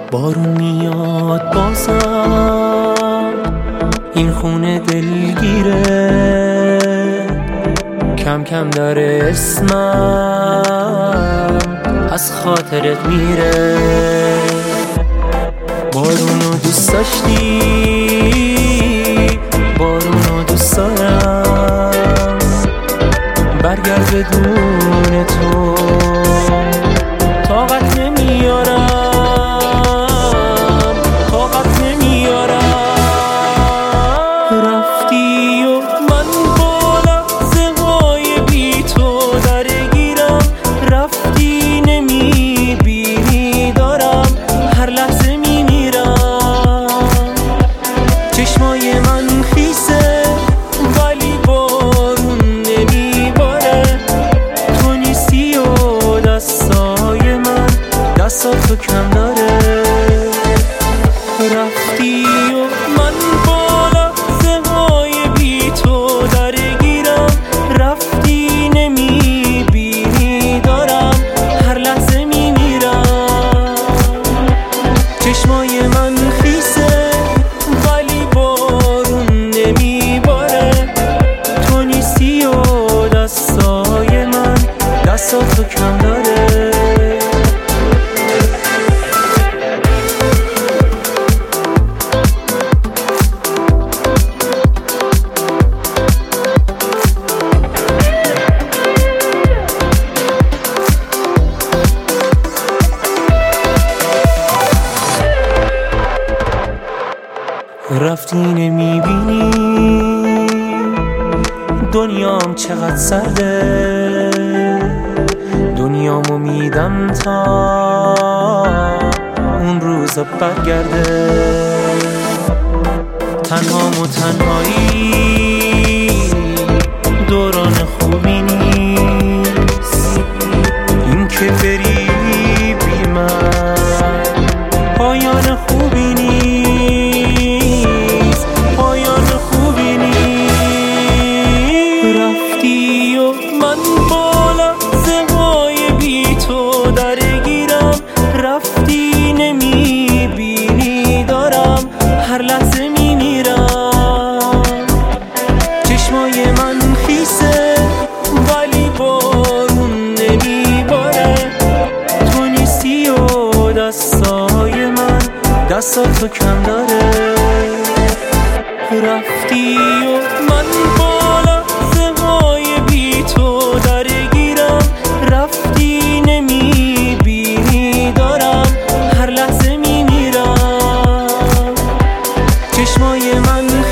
بارون میاد بازم این خونه دلگیره، کم کم داره اسمم از خاطرت میره. بارونو دوست داشتی، بارونو دوست دارم، برگرد بدون تو طاقت نمیارم، طاقت نمیارم. رفتی و من با لحظه های بی تو درگیرم، رفتی نمیبینی دارم هر لحظه میمیرم. چشمای من خیسه ولی بارون نمیباره، تو نیستی و دستای من دستاتو کم داره. رفتی و من با لحظه های بی تو درگیرم، رفتی نمیبینی دارم هر لحظه میمیرم. چشمای من خیسه ولی بارون نمیباره، تو نیستی و دستای من دستاتو کم داره. رفتی نمیبینی دنیام چقدر سرده، دنیامو میدم تا اون روزا برگرده. تنهام و تنهایی دوران خوبی نیست، این که بری بی من پایان خوبی نیست، پایان خوبی نیست. رفتی و من با لحظه های بی تو درگیرم، رفتی نمیبینی دارم هر لحظه میمیرم. چشمای من خیسه ولی بارون نمیباره، تو نیستی و دستای من دستاتو کم داره. رفتی و من با لحظه های بی تو درگیرم، رفتی نمیبینی دارم هر لحظه میمیرم. چشمای من